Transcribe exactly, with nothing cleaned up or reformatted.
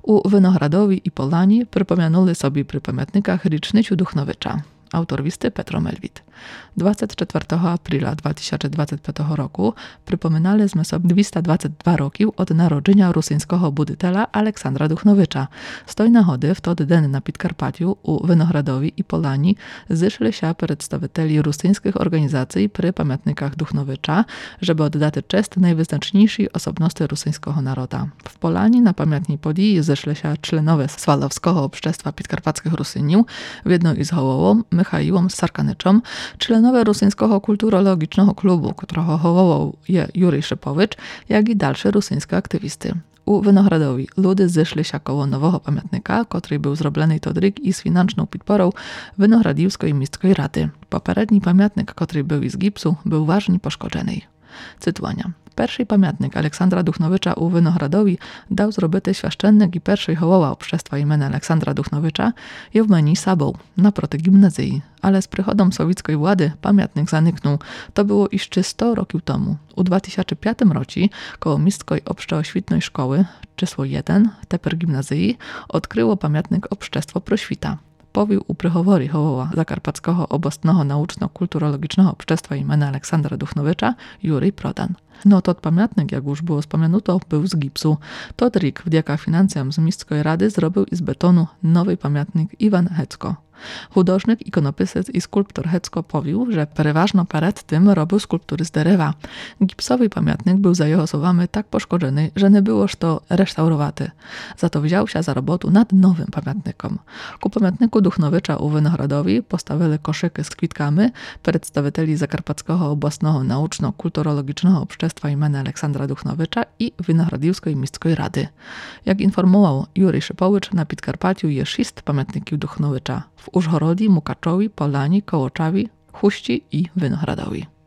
U Winohradowi i Polani przypomenuli sobie przy pamiętnikach Rycznyciu Duchnowicza. Autor listy Petro Melwit. dwudziestego czwartego aprila dwa tysiące dwudziestego piątego roku przypominaliśmy sobie dwieście dwadzieścia dwa roki od narodzenia rosyjskiego buditela Aleksandra Duchnowicza. Z tej nagody w ten dzień na Podkarpaciu u Winohradowi i Polani zeszli się przedstawiciele rosyjskich organizacji przy pamiętnikach Duchnowicza, żeby oddać cześć najwyznaczniejszej osobności rosyjskiego naroda. W Polani na pamiętnej podii zeszli się członowie Swalowskiego Obszczestwa Podkarpackich Rusyniów, w jedną z hołową Michaiłom Sarkanyczom, członowie Rosyjskiego Kulturologicznego Klubu, którego hołował je Jurij Szypowicz, jak i dalsze rosyjskie aktywisty. U Winohradowi ludy zeszli się koło nowego pamiętnika, który był zrobiony todryk i z financzną podporą Winohradівської mieskiej rady. Poprzedni pamiętnik, który był z gipsu, był ważnie poszkodzony. Cytuania. Pierwszy pamiętnik Aleksandra Duchnowicza u Winohradowi dał zrobity świaszczennik i pierwszy hołowa obszestwa imienia Aleksandra Duchnowicza je w menu Sabą, naproti gimnazji. Ale z przychodem sowieckiej władzy pamiętnik zaniknął. To było jeszcze sto roków temu. U dwa tysiące piątym roku koło Miejskiej Obszczeoświtnej Szkoły, czysło jeden, teper gimnazji, odkryło pamiętnik Obszczestwo Proświta. Powił u prychowory hołowa Zakarpackiego Obostnego Nauczno-Kulturologicznego Obszczestwa imienia Aleksandra Duchnowicza Jurij Prodan. No to pamiętnik, jak już było wspomniano, był z gipsu. Todryk wdzięka finansjam z Miejskiej Rady zrobił i z betonu nowy pamiętnik Iwan Hecko. Hudожnik, ikonopisec i skulptor Hecko powił, że przeważno przed tym robił skulptury z derewa. Gipsowy pamiętnik był za jego słowami tak poszkodzony, że nie byłoż to restaurowaty. Za to wziął się za robotę nad nowym pamiętnikiem. Ku pamiętniku Duchnowicza u Winohradowi postawili koszyki z kwitkami przedstawicieli Zakarpackiego Obostnego Nauczno-Kulturologicznego Obszczestwa imienia Aleksandra Duchnowicza i Winohradівської mieskiej rady. Jak informował Jurij Szypowicz, na Podkarpaciu jest sześć pamiętników Duchnowicza w Użhorodzi, Mukaczowi, Polani, Kołoczawi, Huści i Winohradowi.